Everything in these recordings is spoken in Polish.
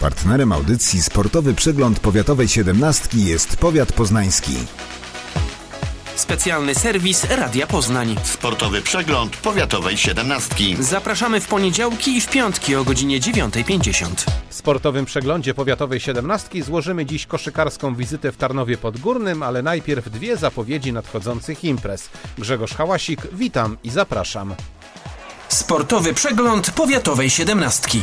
Partnerem audycji Sportowy Przegląd Powiatowej 17 jest Powiat Poznański. Specjalny serwis Radia Poznań. Sportowy Przegląd Powiatowej 17. Zapraszamy w poniedziałki i w piątki o godzinie 9:50. W Sportowym Przeglądzie Powiatowej 17 złożymy dziś koszykarską wizytę w Tarnowie Podgórnym, ale najpierw dwie zapowiedzi nadchodzących imprez. Grzegorz Hałasik, witam i zapraszam. Sportowy Przegląd Powiatowej 17.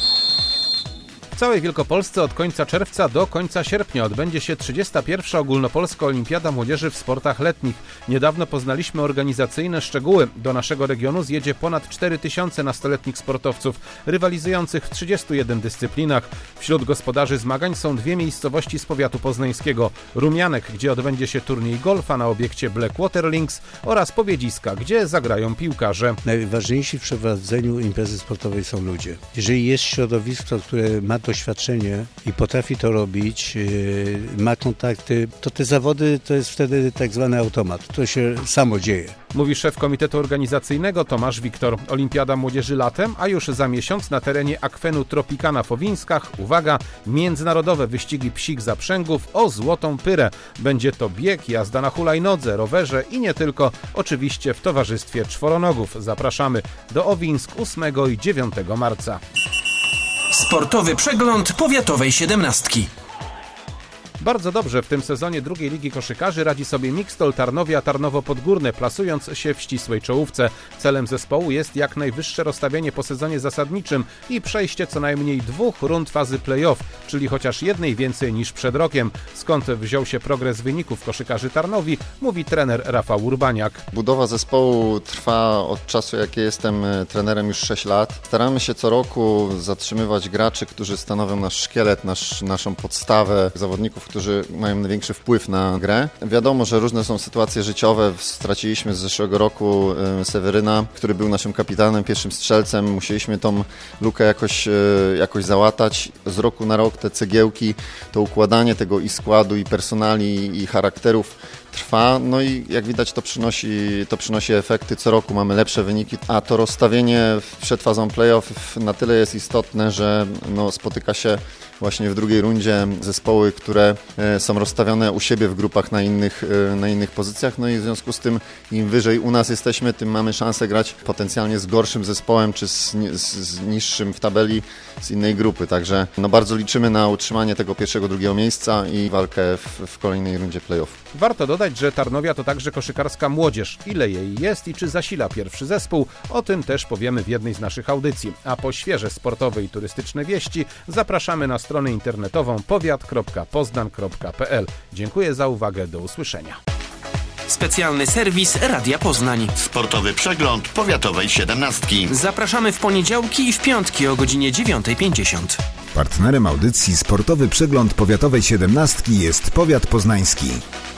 W całej Wielkopolsce od końca czerwca do końca sierpnia odbędzie się 31. Ogólnopolska Olimpiada Młodzieży w sportach letnich. Niedawno poznaliśmy organizacyjne szczegóły. Do naszego regionu zjedzie ponad 4000 nastoletnich sportowców, rywalizujących w 31 dyscyplinach. Wśród gospodarzy zmagań są dwie miejscowości z powiatu poznańskiego. Rumianek, gdzie odbędzie się turniej golfa na obiekcie Blackwater Links, oraz Powiedziska, gdzie zagrają piłkarze. Najważniejsi w przeprowadzeniu imprezy sportowej są ludzie. Jeżeli jest środowisko, które ma doświadczenie i potrafi to robić, ma kontakty, to te zawody to jest wtedy tak zwany automat. To się samo dzieje. Mówi szef Komitetu Organizacyjnego Tomasz Wiktor. Olimpiada Młodzieży latem, a już za miesiąc na terenie akwenu Tropicana w Owińskach, uwaga, międzynarodowe wyścigi psich zaprzęgów o Złotą Pyrę. Będzie to bieg, jazda na hulajnodze, rowerze i nie tylko, oczywiście w towarzystwie czworonogów. Zapraszamy do Owińsk 8 i 9 marca. Sportowy Przegląd Powiatowej 17. Bardzo dobrze w tym sezonie drugiej ligi koszykarzy radzi sobie Mixtol Tarnowia Tarnowo Podgórne, plasując się w ścisłej czołówce. Celem zespołu jest jak najwyższe rozstawienie po sezonie zasadniczym i przejście co najmniej 2 rund fazy play-off, czyli chociaż jednej więcej niż przed rokiem. Skąd wziął się progres wyników koszykarzy Tarnowi, mówi trener Rafał Urbaniak. Budowa zespołu trwa od czasu, jak jestem trenerem, już 6 lat. Staramy się co roku zatrzymywać graczy, którzy stanowią nasz szkielet, naszą podstawę, zawodników, którzy mają największy wpływ na grę. Wiadomo, że różne są sytuacje życiowe. Straciliśmy z zeszłego roku Seweryna, który był naszym kapitanem, pierwszym strzelcem. Musieliśmy tą lukę jakoś załatać. Z roku na rok te cegiełki, to układanie tego i składu, i personali, i charakterów trwa, no i jak widać to przynosi efekty. Co roku mamy lepsze wyniki, a to rozstawienie przed fazą playoff na tyle jest istotne, że spotyka się właśnie w drugiej rundzie zespoły, które są rozstawione u siebie w grupach na innych pozycjach, no i w związku z tym im wyżej u nas jesteśmy, tym mamy szansę grać potencjalnie z gorszym zespołem, czy z niższym w tabeli z innej grupy, także bardzo liczymy na utrzymanie tego pierwszego, drugiego miejsca i walkę w kolejnej rundzie playoff. Warto dodać, że Tarnowia to także koszykarska młodzież. Ile jej jest i czy zasila pierwszy zespół, o tym też powiemy w jednej z naszych audycji. A po świeże sportowe i turystyczne wieści zapraszamy na stronę internetową powiat.poznan.pl. Dziękuję za uwagę, do usłyszenia. Specjalny serwis Radia Poznań. Sportowy Przegląd Powiatowej 17. Zapraszamy w poniedziałki i w piątki o godzinie 9:50. Partnerem audycji Sportowy Przegląd Powiatowej 17 jest Powiat Poznański.